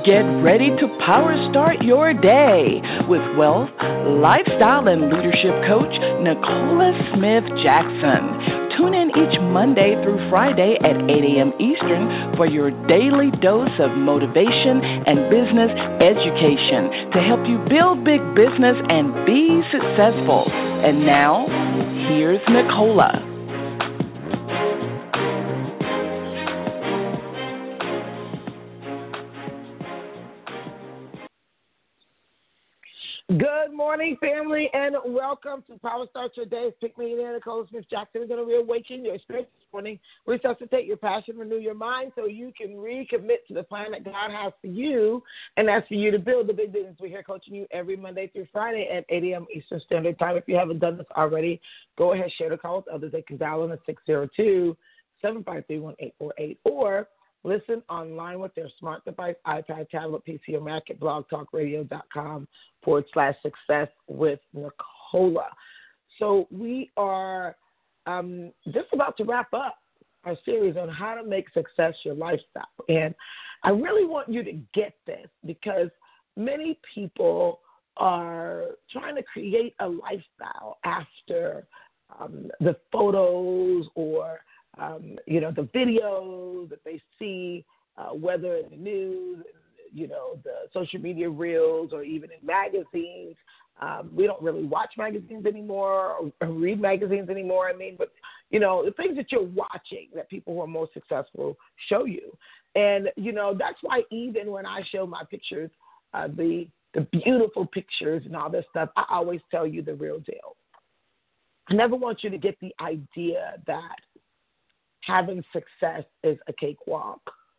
Get ready to power start your day with wealth, lifestyle, and leadership coach Nicola Smith Jackson. Tune in each Monday through Friday at 8 a.m. Eastern for your daily dose of motivation and business education to help you build big business and be successful. And now, here's Nicola. Good morning, family, and welcome to Power Start Your Day. Pick me in, Nicola Smith Jackson. We're going to reawaken your spirit this morning, resuscitate your passion, renew your mind so you can recommit to the plan that God has for you, and that's for you to build the big business. We're here coaching you every Monday through Friday at 8 a.m. Eastern Standard Time. If you haven't done this already, go ahead, share the call with others. They can dial in at 602-753-1848 or listen online with their smart device, iPad, tablet, PC, or Mac at blogtalkradio.com/success with Nicola. So we are just about to wrap up our series on how to make success your lifestyle. And I really want you to get this because many people are trying to create a lifestyle after the photos or the videos that they see, whether in the news, the social media reels, or even in magazines. We don't really watch magazines anymore or read magazines anymore. But the things that you're watching that people who are most successful show you. And, that's why even when I show my pictures, the beautiful pictures and all this stuff, I always tell you the real deal. I never want you to get the idea that having success is a cakewalk.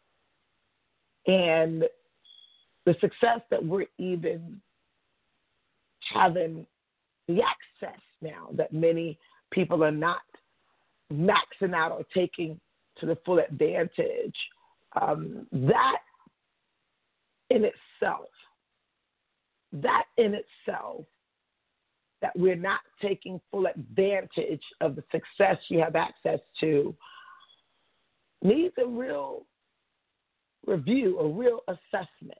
And the success that we're even having the access now that many people are not maxing out or taking to the full advantage, that in itself, that we're not taking full advantage of the success you have access to, needs a real review, a real assessment.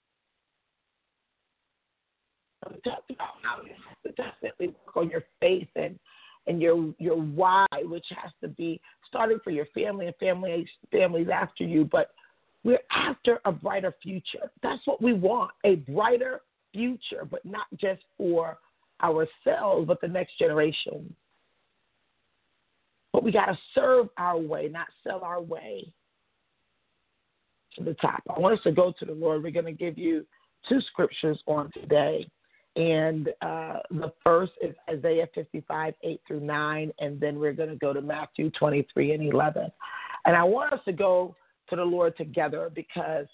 We talked about how you have to definitely work on your faith and your why, which has to be starting for your family and families after you. But we're after a brighter future. That's what we want, a brighter future, but not just for ourselves, but the next generation. But we got to serve our way, not sell our way to the top. I want us to go to the Lord. We're going to give you two scriptures on today. And the first is Isaiah 55, 8-9, and then we're going to go to Matthew 23 and 11. And I want us to go to the Lord together because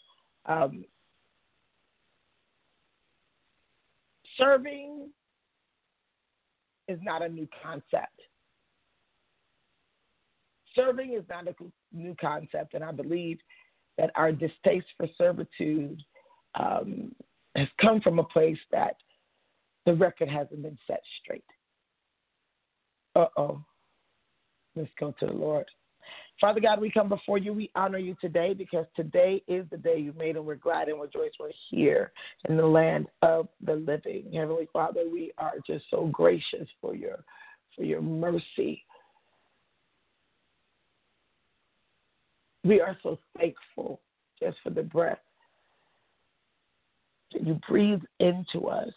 serving is not a new concept. Serving is not a new concept, and I believe that our distaste for servitude has come from a place that the record hasn't been set straight. Let's go to the Lord. Father God, we come before you. We honor you today because today is the day you made, and we're glad and rejoice we're here in the land of the living. Heavenly Father, we are just so gracious for your mercy. We are so thankful just for the breath that you breathe into us.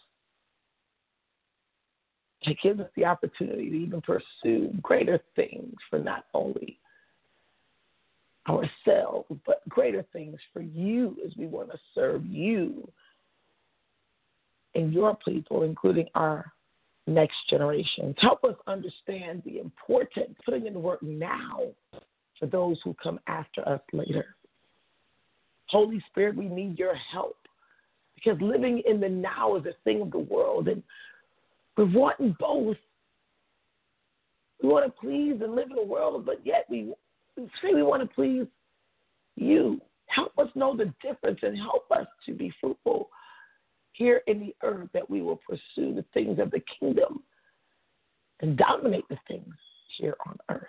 It gives us the opportunity to even pursue greater things for not only ourselves, but greater things for you as we want to serve you and your people, including our next generations. Help us understand the importance, putting in the work now for those who come after us later. Holy Spirit, we need your help because living in the now is a thing of the world, and we're wanting both. We want to please and live in the world, but yet we say we want to please you. Help us know the difference and help us to be fruitful here in the earth, that we will pursue the things of the kingdom and dominate the things here on earth.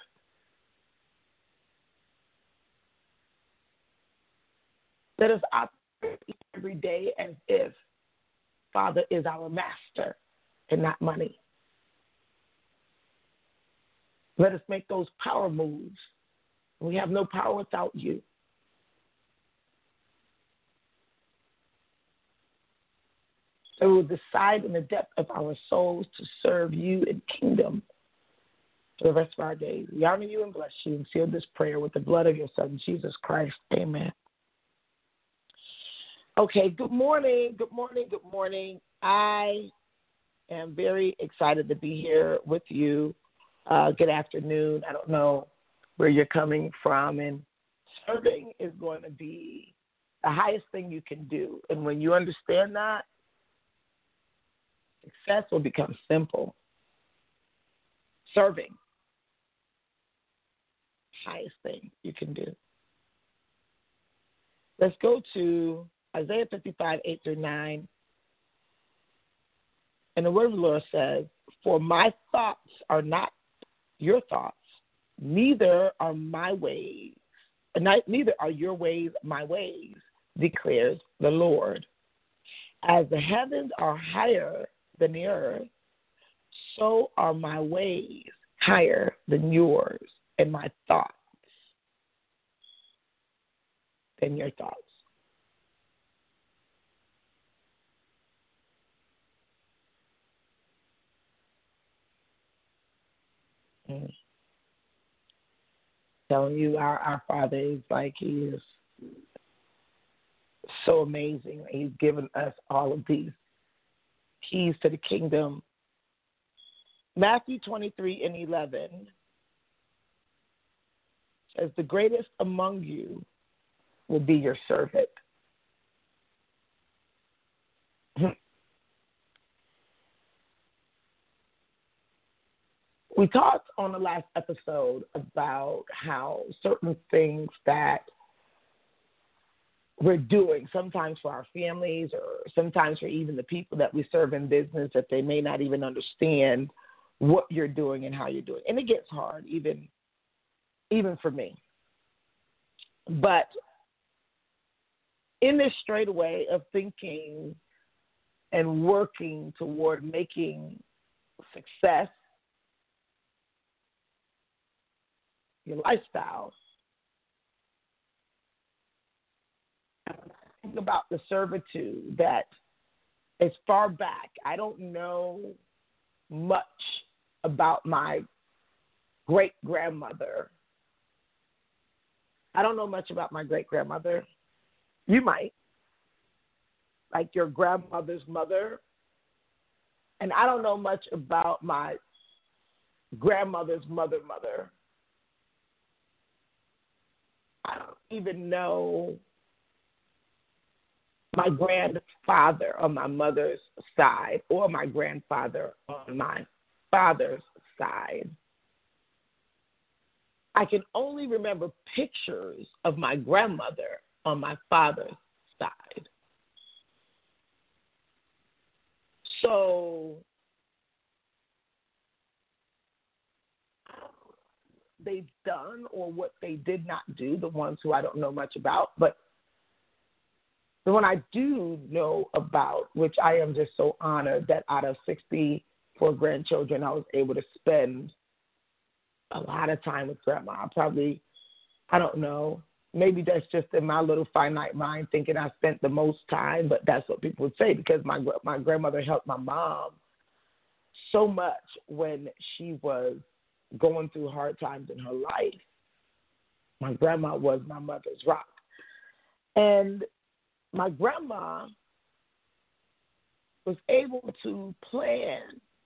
Let us operate every day as if Father is our master and not money. Let us make those power moves. We have no power without you. So we will decide in the depth of our souls to serve you in kingdom for the rest of our days. We honor you and bless you and seal this prayer with the blood of your Son, Jesus Christ. Amen. Okay, good morning, good morning, good morning. I am very excited to be here with you. Good afternoon. I don't know where you're coming from, and serving is going to be the highest thing you can do. And when you understand that, success will become simple. Serving, highest thing you can do. Let's go to Isaiah 55, 8 through 9. And the word of the Lord says, "For my thoughts are not your thoughts, neither are my ways, neither are your ways my ways, declares the Lord. As the heavens are higher than the earth, so are my ways higher than yours, and my thoughts than your thoughts." Telling you, our Father is like, he is so amazing. He's given us all of these keys to the kingdom. Matthew 23 and 11 says, "The greatest among you will be your servant." We talked on the last episode about how certain things that we're doing, sometimes for our families or sometimes for even the people that we serve in business, that they may not even understand what you're doing and how you're doing. And it gets hard, even for me. But in this straightaway of thinking and working toward making success your lifestyle, think about the servitude that is far back. I don't know much about my great-grandmother. I don't know much about my great-grandmother. You might, like your grandmother's mother. And I don't know much about my grandmother's mother. I don't even know my grandfather on my mother's side or my grandfather on my father's side. I can only remember pictures of my grandmother on my father's side. So they've done or what they did not do, the ones who I don't know much about, but the one I do know about, which I am just so honored that out of 64 grandchildren, I was able to spend a lot of time with grandma. I don't know, maybe that's just in my little finite mind thinking I spent the most time, but that's what people would say because my grandmother helped my mom so much when she was going through hard times in her life. My grandma was my mother's rock. And my grandma was able to plan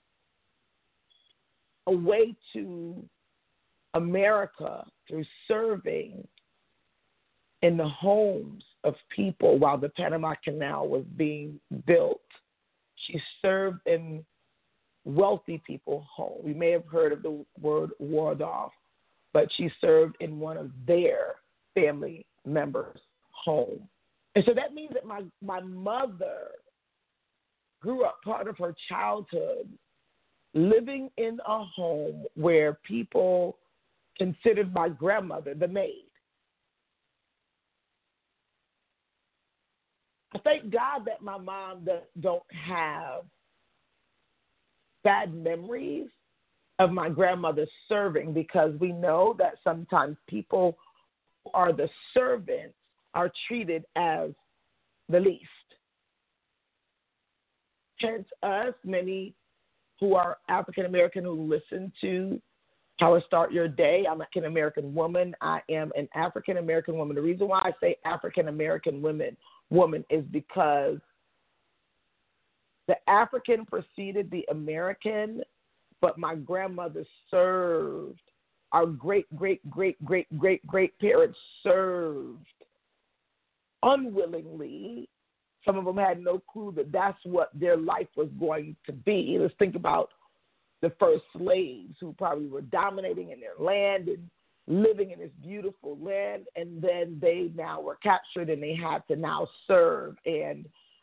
a way to America through serving in the homes of people while the Panama Canal was being built. She served in wealthy people's homes. We may have heard of the word Waldorf, but she served in one of their family members' homes. And so that means that my mother grew up part of her childhood living in a home where people considered my grandmother the maid. I thank God that my mom don't have bad memories of my grandmother serving, because we know that sometimes people who are the servants are treated as the least. Hence us, many who are African American who listen to How to Start Your Day. I'm an African American woman. I am an African American woman. The reason why I say African American woman is because the African preceded the American, but my grandmother served. Our great parents served unwillingly. Some of them had no clue that that's what their life was going to be. Let's think about the first slaves who probably were dominating in their land and living in this beautiful land, and then they now were captured and they had to now serve. And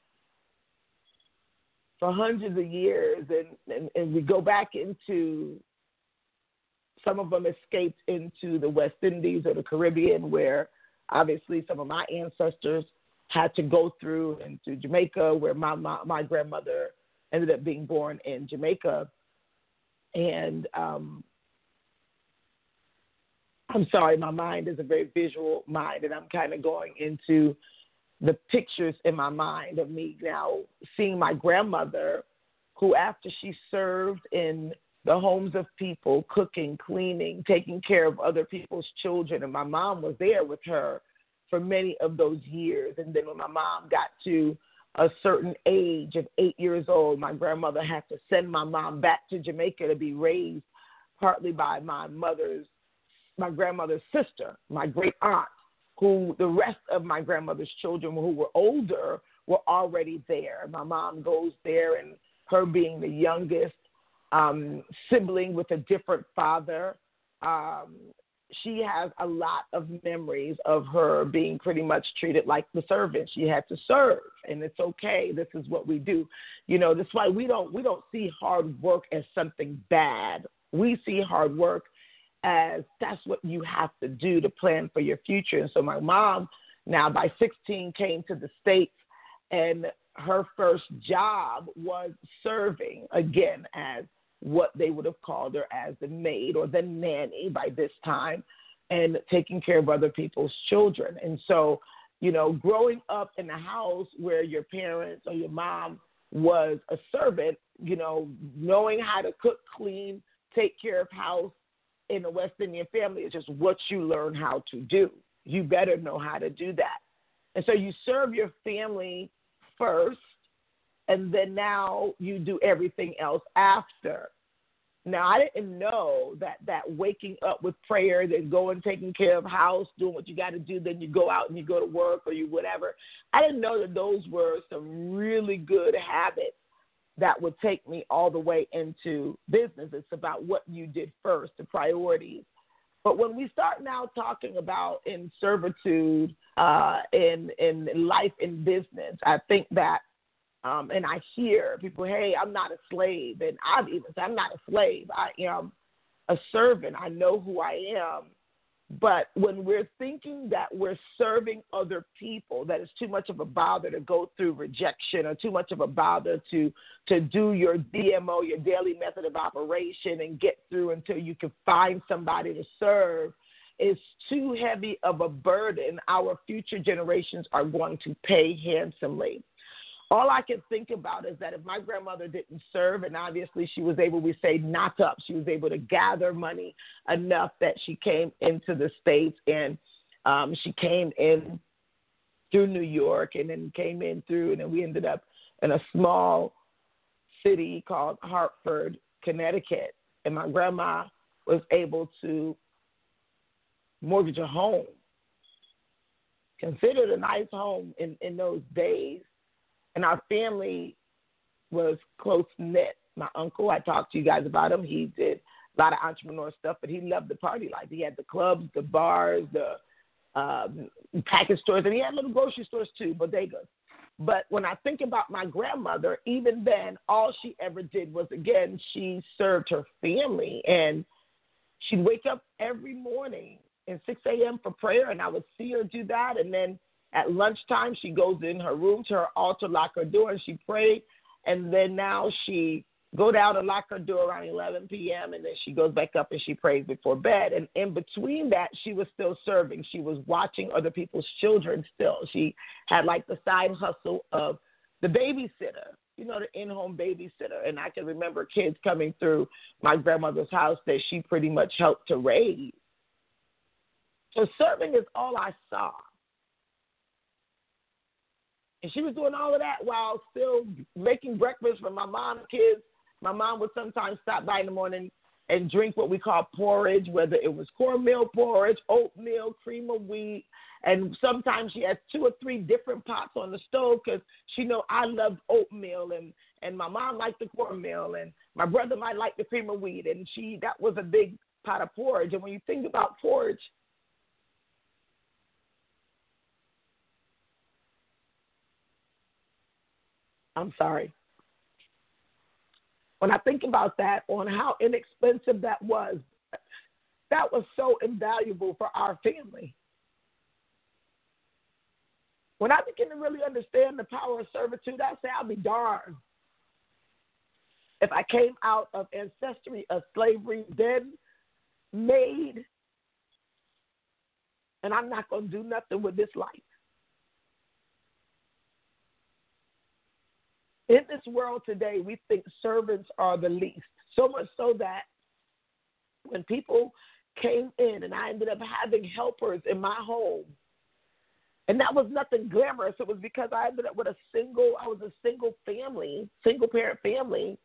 for hundreds of years, and we go back into, some of them escaped into the West Indies or the Caribbean, where obviously some of my ancestors had to go through, and to Jamaica, where my grandmother ended up being born in Jamaica. And I'm sorry, my mind is a very visual mind, and I'm kind of going into the pictures in my mind of me now seeing my grandmother, who after she served in the homes of people, cooking, cleaning, taking care of other people's children, and my mom was there with her for many of those years. And then when my mom got to a certain age of 8 years old, my grandmother had to send my mom back to Jamaica to be raised partly by my grandmother's sister, my great aunt, who the rest of my grandmother's children who were older were already there. My mom goes there, and her being the youngest sibling with a different father, she has a lot of memories of her being pretty much treated like the servant. She had to serve, and it's okay. This is what we do. You know, that's why we don't see hard work as something bad. We see hard work as that's what you have to do to plan for your future. And so my mom, now by 16, came to the States, and her first job was serving, again, as what they would have called her, as the maid or the nanny by this time, and taking care of other people's children. And so, you know, growing up in a house where your parents or your mom was a servant, you know, knowing how to cook, clean, take care of house in a West Indian family is just what you learn how to do. You better know how to do that. And so you serve your family first, and then now you do everything else after. Now, I didn't know that waking up with prayer, then going, taking care of house, doing what you got to do, then you go out and you go to work or you whatever. I didn't know that those were some really good habits that would take me all the way into business. It's about what you did first, the priorities. But when we start now talking about in servitude, in life, in business, I think that, and I hear people, hey, I'm not a slave. And I've even said, I'm not a slave. I am a servant. I know who I am. But when we're thinking that we're serving other people, that it's too much of a bother to go through rejection, or too much of a bother to do your DMO, your daily method of operation, and get through until you can find somebody to serve, is too heavy of a burden. Our future generations are going to pay handsomely. All I can think about is that if my grandmother didn't serve, and obviously she was able, we say, knock up, she was able to gather money enough that she came into the States, and she came in through New York, and then came in through, and then we ended up in a small city called Hartford, Connecticut, and my grandma was able to mortgage a home, considered a nice home in those days. And our family was close-knit. My uncle, I talked to you guys about him. He did a lot of entrepreneur stuff, but he loved the party life. He had the clubs, the bars, the package stores, and he had little grocery stores too, bodegas. But when I think about my grandmother, even then, all she ever did was, again, she served her family. And she'd wake up every morning at 6 a.m. for prayer, and I would see her do that. And then At lunchtime, she goes in her room to her altar, lock her door, and she prayed. And then now she go down and lock her door around 11 p.m., and then she goes back up and she prays before bed. And in between that, she was still serving. She was watching other people's children still. She had like the side hustle of the babysitter, the in-home babysitter. And I can remember kids coming through my grandmother's house that she pretty much helped to raise. So serving is all I saw. And she was doing all of that while still making breakfast for my mom and kids. My mom would sometimes stop by in the morning and drink what we call porridge, whether it was cornmeal porridge, oatmeal, cream of wheat. And sometimes she had 2 or 3 different pots on the stove because she know I loved oatmeal, and my mom liked the cornmeal, and my brother might like the cream of wheat. And that was a big pot of porridge. And when you think about porridge, I'm sorry. When I think about that, on how inexpensive that was so invaluable for our family. When I begin to really understand the power of servitude, I say I'll be darned if I came out of ancestry of slavery, then made, and I'm not going to do nothing with this life. In this world today, we think servants are the least, so much so that when people came in and I ended up having helpers in my home, and that was nothing glamorous. It was because I ended up with I was a single parent family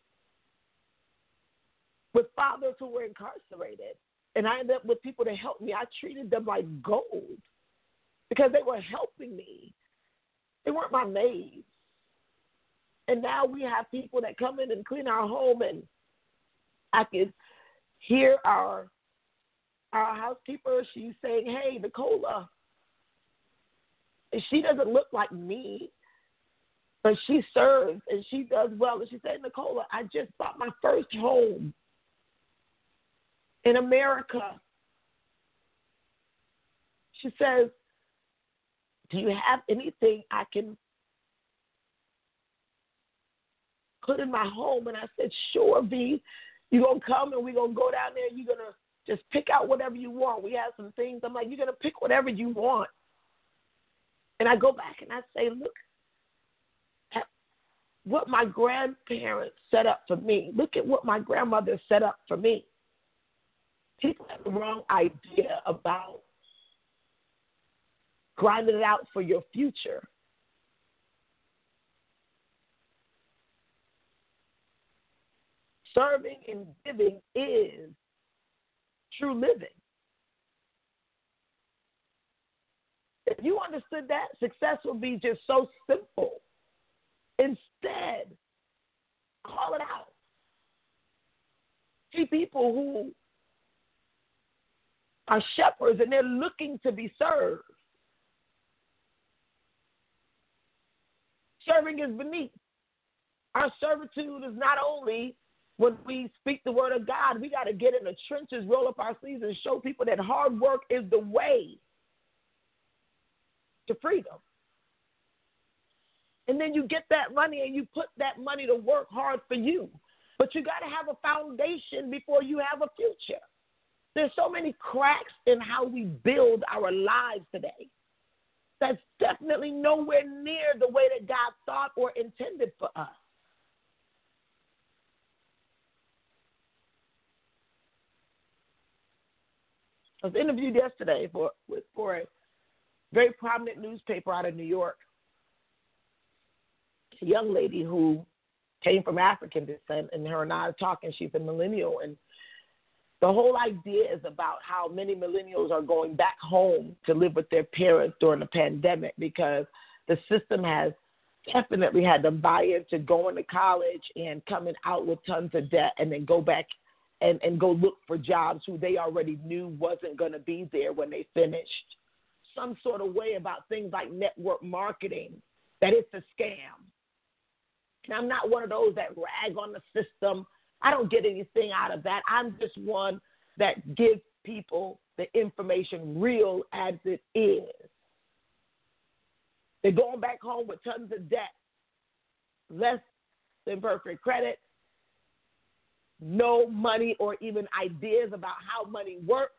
with fathers who were incarcerated. And I ended up with people to help me. I treated them like gold because they were helping me. They weren't my maids. And now we have people that come in and clean our home, and I could hear our housekeeper. She's saying, "Hey, Nicola," and she doesn't look like me, but she serves and she does well. And she said, "Nicola, I just bought my first home in America." She says, "Do you have anything I can put in my home?" And I said, "Sure, V. You're going to come and we're going to go down there. You're going to just pick out whatever you want. We have some things." I'm like, "You're going to pick whatever you want." And I go back and I say, "Look at what my grandparents set up for me. Look at what my grandmother set up for me." People have the wrong idea about grinding it out for your future. Serving and giving is true living. If you understood that, success would be just so simple. Instead, call it out. See people who are shepherds and they're looking to be served. Serving is beneath. Our servitude is not only when we speak the word of God, we got to get in the trenches, roll up our sleeves, and show people that hard work is the way to freedom. And then you get that money and you put that money to work hard for you. But you got to have a foundation before you have a future. There's so many cracks in how we build our lives today. That's definitely nowhere near the way that God thought or intended for us. I was interviewed yesterday for a very prominent newspaper out of New York. A young lady who came from African descent, and her and I are talking. She's a millennial, and the whole idea is about how many millennials are going back home to live with their parents during the pandemic because the system has definitely had them buy into going to college and coming out with tons of debt and then go back and go look for jobs who they already knew wasn't going to be there when they finished. Some sort of way about things like network marketing, that it's a scam. And I'm not one of those that rag on the system. I don't get anything out of that. I'm just one that gives people the information real as it is. They're going back home with tons of debt, less than perfect credit, no money or even ideas about how money works.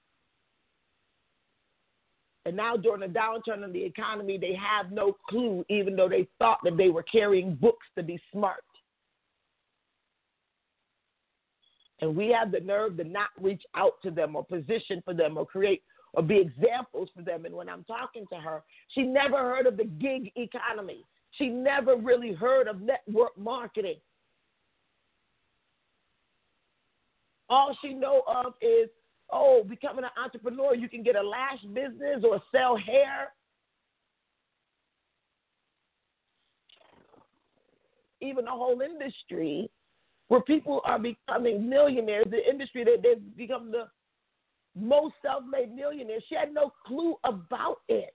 And now during the downturn of the economy, they have no clue, even though they thought that they were carrying books to be smart. And we have the nerve to not reach out to them or position for them or create or be examples for them. And when I'm talking to her, she never heard of the gig economy. She never really heard of network marketing. All she know of is, becoming an entrepreneur, you can get a lash business or sell hair. Even the whole industry where people are becoming millionaires, the industry that they've become the most self-made millionaires. She had no clue about it.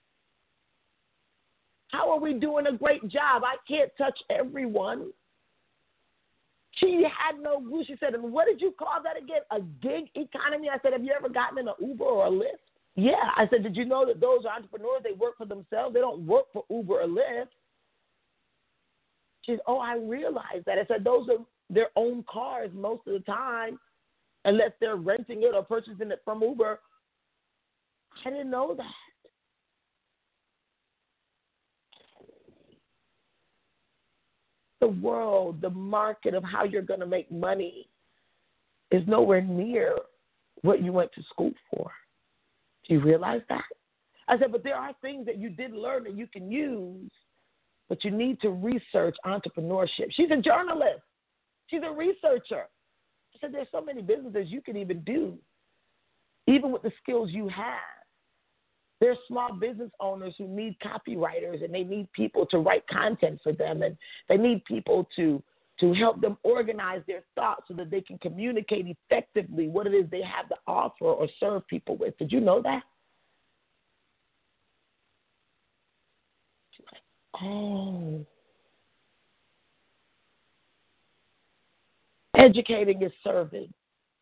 How are we doing a great job? I can't touch everyone. She had no clue. She said, and what did you call that again? A gig economy? I said, have you ever gotten in an Uber or a Lyft? Yeah. I said, did you know that those entrepreneurs, they work for themselves? They don't work for Uber or Lyft. She said, I realized that. I said, those are their own cars most of the time, unless they're renting it or purchasing it from Uber. I didn't know that. The world, the market of how you're going to make money is nowhere near what you went to school for. Do you realize that? I said, but there are things that you did learn that you can use, but you need to research entrepreneurship. She's a journalist. She's a researcher. I said, there's so many businesses you can even do, even with the skills you have. There's small business owners who need copywriters, and they need people to write content for them, and they need people to help them organize their thoughts so that they can communicate effectively what it is they have to offer or serve people with. Did you know that? She's like, oh. Educating is serving.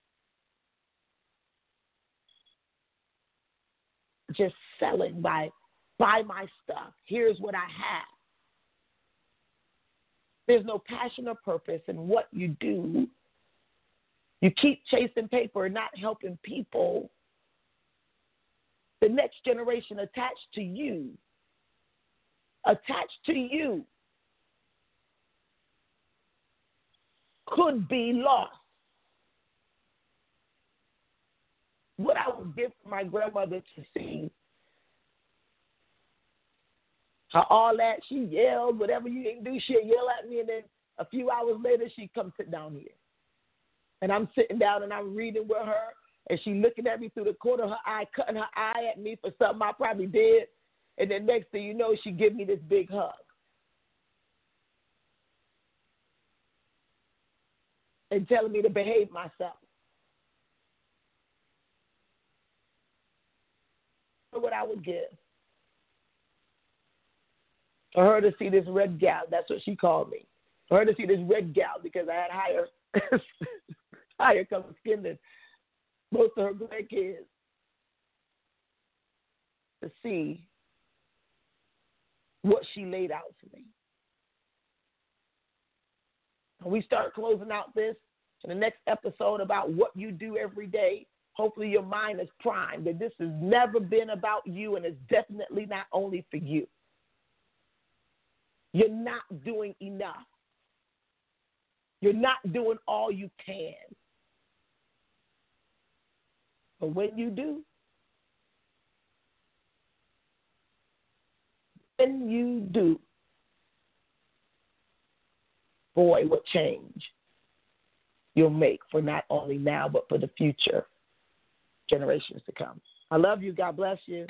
Just selling buy my stuff. Here's what I have. There's no passion or purpose in what you do. You keep chasing paper and not helping people. The next generation attached to you could be lost. What I would give for my grandmother to see how all that, she yelled, whatever you didn't do, she'll yell at me, and then a few hours later, she'd come sit down here. And I'm sitting down and I'm reading with her, and she looking at me through the corner of her eye, cutting her eye at me for something I probably did. And then next thing you know, she give me this big hug. And telling me to behave myself. What I would give for her to see this red gal. That's what she called me. For her to see this red gal, because I had higher color skin than most of her grandkids, to see what she laid out for me. And we start closing out this in the next episode about what you do every day. Hopefully your mind is primed that this has never been about you, and it's definitely not only for you. You're not doing enough. You're not doing all you can. But when you do, boy, what change you'll make for not only now, but for the future generations to come. I love you. God bless you.